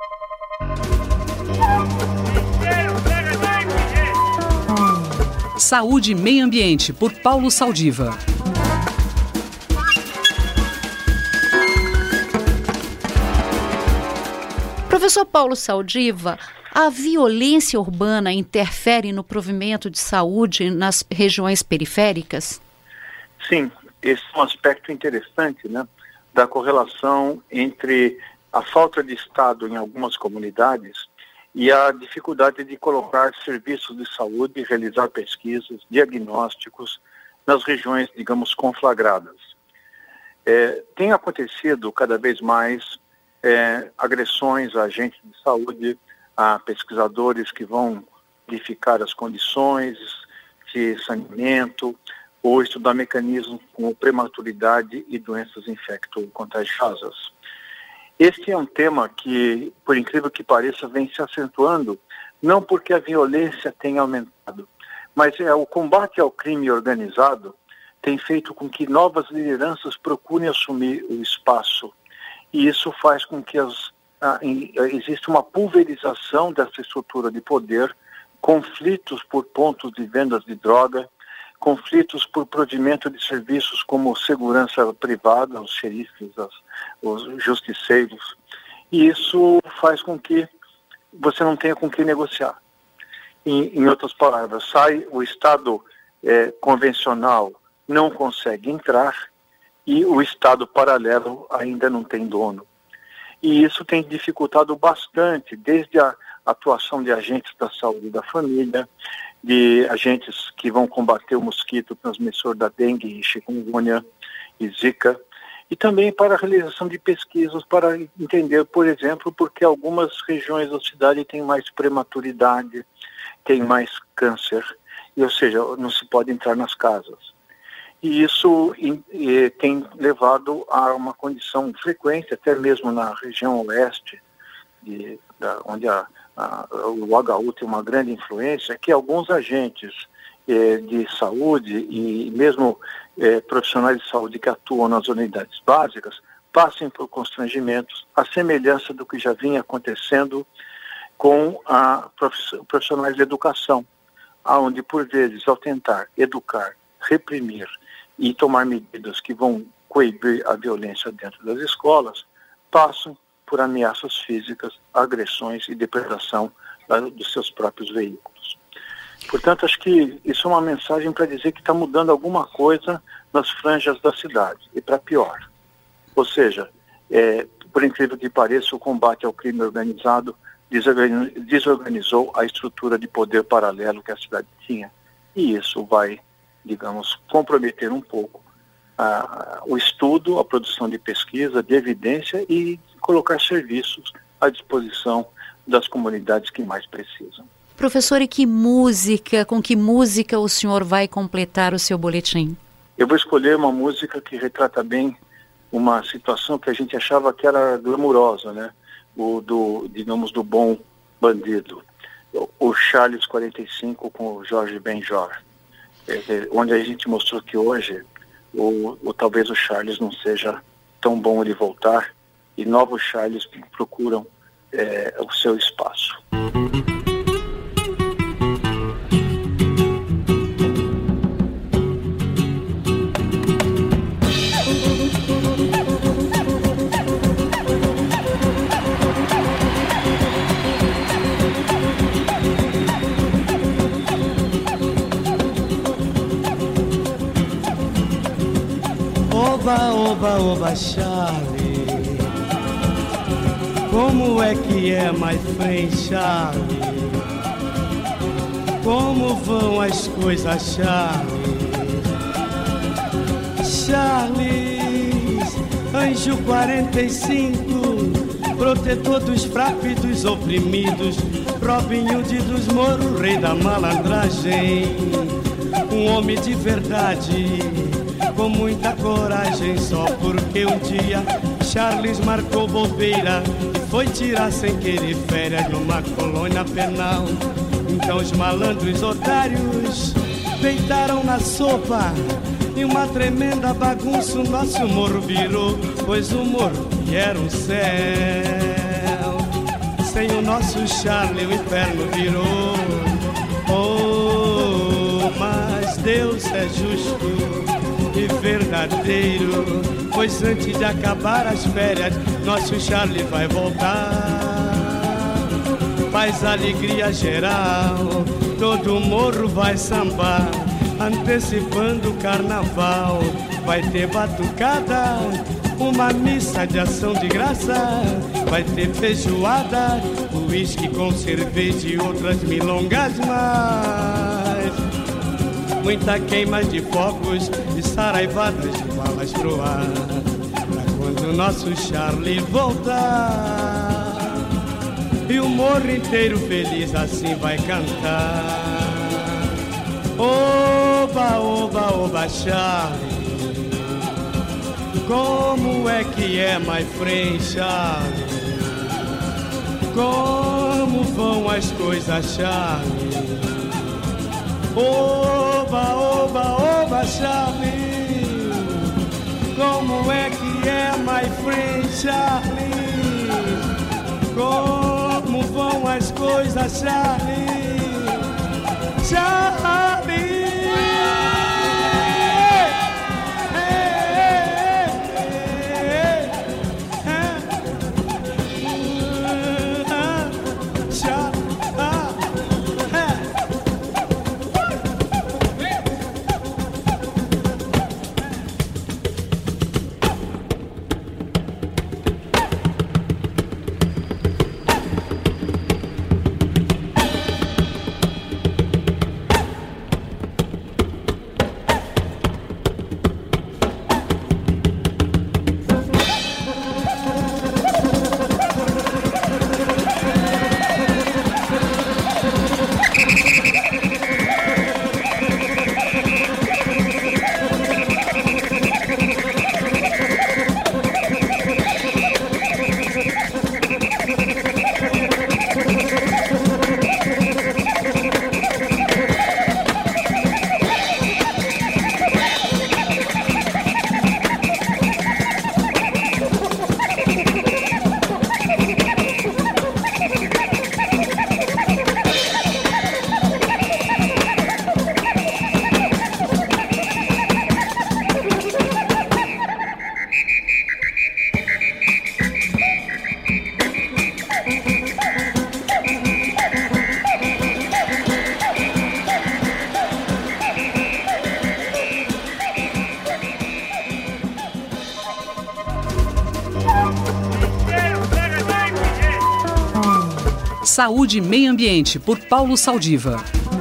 Saúde e Meio Ambiente, por Paulo Saldiva. Professor Paulo Saldiva, a violência urbana interfere no provimento de saúde nas regiões periféricas? Sim, esse é um aspecto interessante, né, da correlação entre a falta de Estado em algumas comunidades e a dificuldade de colocar serviços de saúde, realizar pesquisas, diagnósticos nas regiões, digamos, conflagradas. Tem acontecido cada vez mais agressões a agentes de saúde, a pesquisadores que vão verificar as condições de saneamento ou estudar mecanismos como prematuridade e doenças infecto-contagiosas. Este é um tema que, por incrível que pareça, vem se acentuando, não porque a violência tenha aumentado, mas o combate ao crime organizado tem feito com que novas lideranças procurem assumir o espaço. E isso faz com que exista uma pulverização dessa estrutura de poder, conflitos por pontos de vendas de droga, conflitos por provimento de serviços como segurança privada, os xerifes, os justiceiros. E isso faz com que você não tenha com quem negociar. Em outras palavras, o Estado convencional não consegue entrar e o Estado paralelo ainda não tem dono. E isso tem dificultado bastante, desde a atuação de agentes da saúde da família, de agentes que vão combater o mosquito transmissor da dengue e chikungunya e zika, e também para a realização de pesquisas para entender, por exemplo, por que algumas regiões da cidade têm mais prematuridade, têm mais câncer, ou seja, não se pode entrar nas casas. E isso tem levado a uma condição frequente, até mesmo na região oeste, onde o HU tem uma grande influência, que alguns agentes de saúde e mesmo profissionais de saúde que atuam nas unidades básicas passem por constrangimentos, à semelhança do que já vinha acontecendo com profissionais de educação, onde, por vezes, ao tentar educar, reprimir e tomar medidas que vão coibir a violência dentro das escolas, passam por ameaças físicas, agressões e depredação dos seus próprios veículos. Portanto, acho que isso é uma mensagem para dizer que está mudando alguma coisa nas franjas da cidade, e para pior. Ou seja, por incrível que pareça, o combate ao crime organizado desorganizou a estrutura de poder paralelo que a cidade tinha. E isso vai, digamos, comprometer um pouco o estudo, a produção de pesquisa, de evidência e colocar serviços à disposição das comunidades que mais precisam. Professor, e com que música o senhor vai completar o seu boletim? Eu vou escolher uma música que retrata bem uma situação que a gente achava que era glamurosa, né? Digamos, do bom bandido. O Charles 45 com o Jorge Benjor. Onde a gente mostrou que hoje talvez o Charles não seja tão bom ele voltar e novos Charles procuram o seu espaço. Oba, oba, oba, Charlie, como é que é, my friend Charlie? Como vão as coisas, Charlie? Charles, anjo 45, protetor dos fracos e dos oprimidos, Robin Hood dos Moro, rei da malandragem, um homem de verdade, com muita coragem, só porque um dia Charles marcou bobeira e foi tirar sem querer férias numa colônia penal. Então os malandros otários deitaram na sopa e uma tremenda bagunça o nosso morro virou, pois o morro era um céu. Sem o nosso Charlie o inferno virou. Oh, mas Deus é justo e verdadeiro, pois antes de acabar as férias, nosso Charlie vai voltar. Faz alegria geral, todo morro vai sambar, antecipando o carnaval. Vai ter batucada, uma missa de ação de graça, vai ter feijoada, uísque com cerveja e outras milongas mais. Muita queima de fogos e saraivadas de balas pro ar, pra quando o nosso Charlie voltar, e o morro inteiro feliz assim vai cantar. Oba, oba, oba, Charlie, como é que é, my friend Charlie? Como vão as coisas, Charlie? Oba, oba, oba, Charlie, como é que é, my friend Charlie? Como vão as coisas, Charlie? Charlie! Saúde e Meio Ambiente, por Paulo Saldiva.